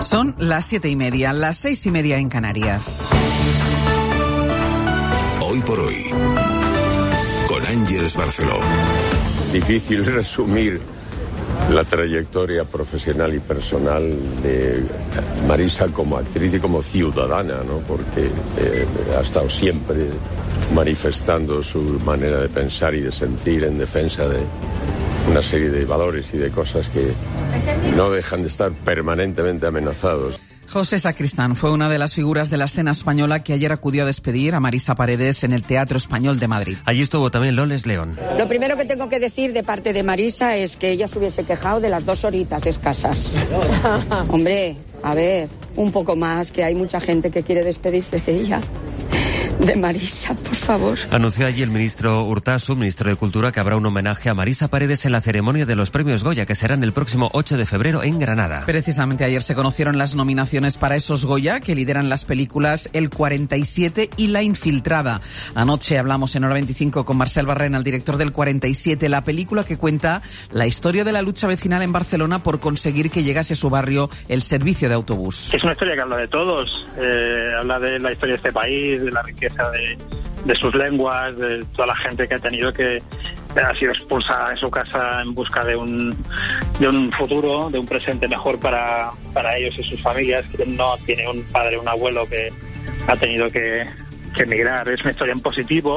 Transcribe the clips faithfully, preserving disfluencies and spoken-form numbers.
Son las siete y media, las seis y media en Canarias. Hoy por hoy, con Ángeles Barceló. Difícil resumir la trayectoria profesional y personal de Marisa como actriz y como ciudadana, ¿no? Porque eh, ha estado siempre manifestando su manera de pensar y de sentir en defensa de una serie de valores y de cosas que no dejan de estar permanentemente amenazados. José Sacristán fue una de las figuras de la escena española que ayer acudió a despedir a Marisa Paredes en el Teatro Español de Madrid. Allí estuvo también Loles León. Lo primero que tengo que decir de parte de Marisa es que ella se hubiese quejado de las dos horitas escasas. Hombre, a ver, un poco más, que hay mucha gente que quiere despedirse de ella. De Marisa, por favor. Anunció allí el ministro Urtasu, ministro de Cultura, que habrá un homenaje a Marisa Paredes en la ceremonia de los premios Goya, que serán el próximo ocho de febrero en Granada. Precisamente ayer se conocieron las nominaciones para esos Goya, que lideran las películas El cuarenta y siete y La Infiltrada. Anoche hablamos en Hora veinticinco con Marcel Barrena, el director del cuarenta y siete, la película que cuenta la historia de la lucha vecinal en Barcelona por conseguir que llegase a su barrio el servicio de autobús. Es una historia que habla de todos, eh, habla de la historia de este país, de la riqueza De, de sus lenguas, de toda la gente que ha tenido que ha sido expulsada de su casa en busca de un de un futuro, de un presente mejor para, para ellos y sus familias, que no tiene un padre, un abuelo que ha tenido que, que emigrar. Es una historia en positivo.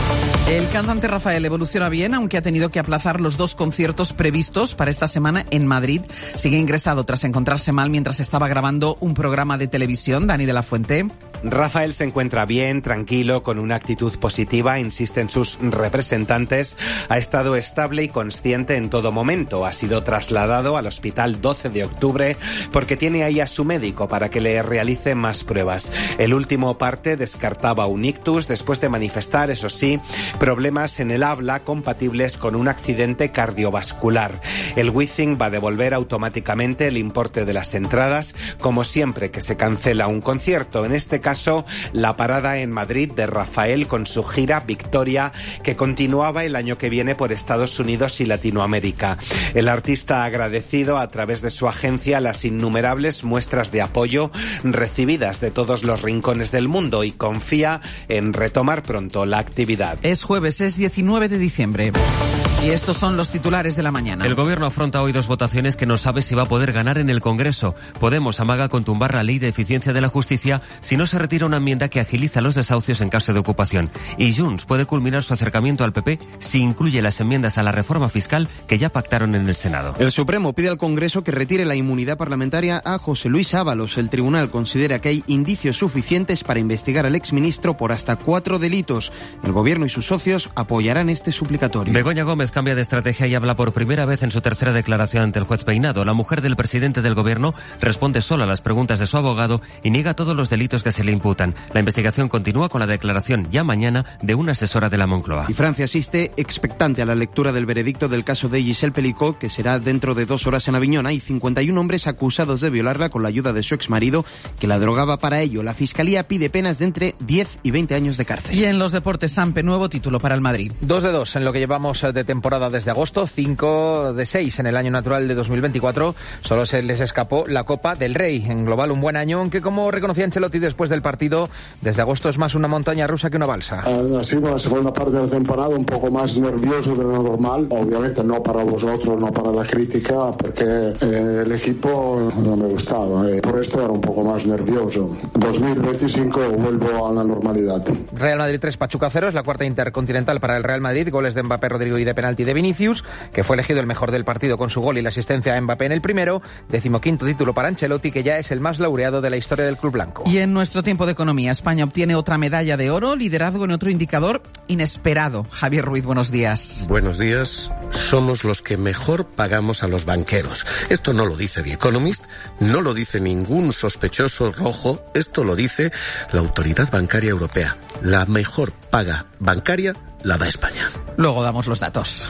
El cantante Rafael evoluciona bien, aunque ha tenido que aplazar los dos conciertos previstos para esta semana en Madrid. Sigue ingresado tras encontrarse mal mientras estaba grabando un programa de televisión. Dani de la Fuente. Rafael se encuentra bien, tranquilo, con una actitud positiva, insisten sus representantes. Ha estado estable y consciente en todo momento. Ha sido trasladado al hospital doce de octubre porque tiene ahí a su médico para que le realice más pruebas. El último parte descartaba un ictus después de manifestar, eso sí, problemas en el habla compatibles con un accidente cardiovascular. El Wizzing va a devolver automáticamente el importe de las entradas, como siempre que se cancela un concierto. En este caso, la parada en Madrid de Rafael con su gira Victoria, que continuaba el año que viene por Estados Unidos y Latinoamérica. El artista ha agradecido a través de su agencia las innumerables muestras de apoyo recibidas de todos los rincones del mundo y confía en retomar pronto la actividad. Es jueves, es diecinueve de diciembre. Y estos son los titulares de la mañana. El gobierno afronta hoy dos votaciones que no sabe si va a poder ganar en el Congreso. Podemos amaga con tumbar la ley de eficiencia de la justicia si no se retira una enmienda que agiliza los desahucios en caso de ocupación. Y Junts puede culminar su acercamiento al P P si incluye las enmiendas a la reforma fiscal que ya pactaron en el Senado. El Supremo pide al Congreso que retire la inmunidad parlamentaria a José Luis Ábalos. El tribunal considera que hay indicios suficientes para investigar al exministro por hasta cuatro delitos. El gobierno y sus socios apoyarán este suplicatorio. Begoña Gómez cambia de estrategia y habla por primera vez en su tercera declaración ante el juez Peinado. La mujer del presidente del gobierno responde sola a las preguntas de su abogado y niega todos los delitos que se le imputan. La investigación continúa con la declaración ya mañana de una asesora de la Moncloa. Y Francia asiste expectante a la lectura del veredicto del caso de Giselle Pelicot, que será dentro de dos horas en Aviñón. Hay cincuenta y un hombres acusados de violarla con la ayuda de su exmarido, que la drogaba para ello. La Fiscalía pide penas de entre diez y veinte años de cárcel. Y en los deportes, Sampe, nuevo título para el Madrid. Dos de dos en lo que llevamos de temporada desde agosto, cinco de seis en el año natural de dos mil veinticuatro. Solo se les escapó la Copa del Rey. En global, un buen año, aunque como reconocía Ancelotti después del partido, desde agosto es más una montaña rusa que una balsa. Ha sido la segunda parte de la temporada un poco más nervioso de lo normal. Obviamente no para vosotros, no para la crítica, porque eh, el equipo no me gustaba. Eh, por esto era un poco más nervioso. dos mil veinticinco vuelvo a la normalidad. Real Madrid tres, Pachuca cero. Es la cuarta intercontinental para el Real Madrid. Goles de Mbappé, Rodrigo y de penalti de Vinicius, que fue elegido el mejor del partido con su gol y la asistencia a Mbappé en el primero. Decimoquinto título para Ancelotti, que ya es el más laureado de la historia del club blanco. Y en nuestro tiempo de economía, España obtiene otra medalla de oro, liderazgo en otro indicador inesperado. Javier Ruiz, buenos días. Buenos días. Somos los que mejor pagamos a los banqueros. Esto no lo dice The Economist, no lo dice ningún sospechoso rojo, esto lo dice la Autoridad Bancaria Europea. La mejor paga bancaria la da España. Luego damos los datos.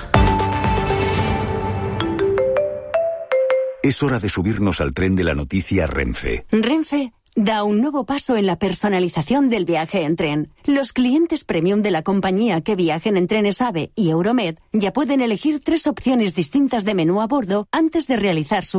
Es hora de subirnos al tren de la noticia Renfe. Renfe da un nuevo paso en la personalización del viaje en tren. Los clientes premium de la compañía que viajen en trenes AVE y Euromed ya pueden elegir tres opciones distintas de menú a bordo antes de realizar su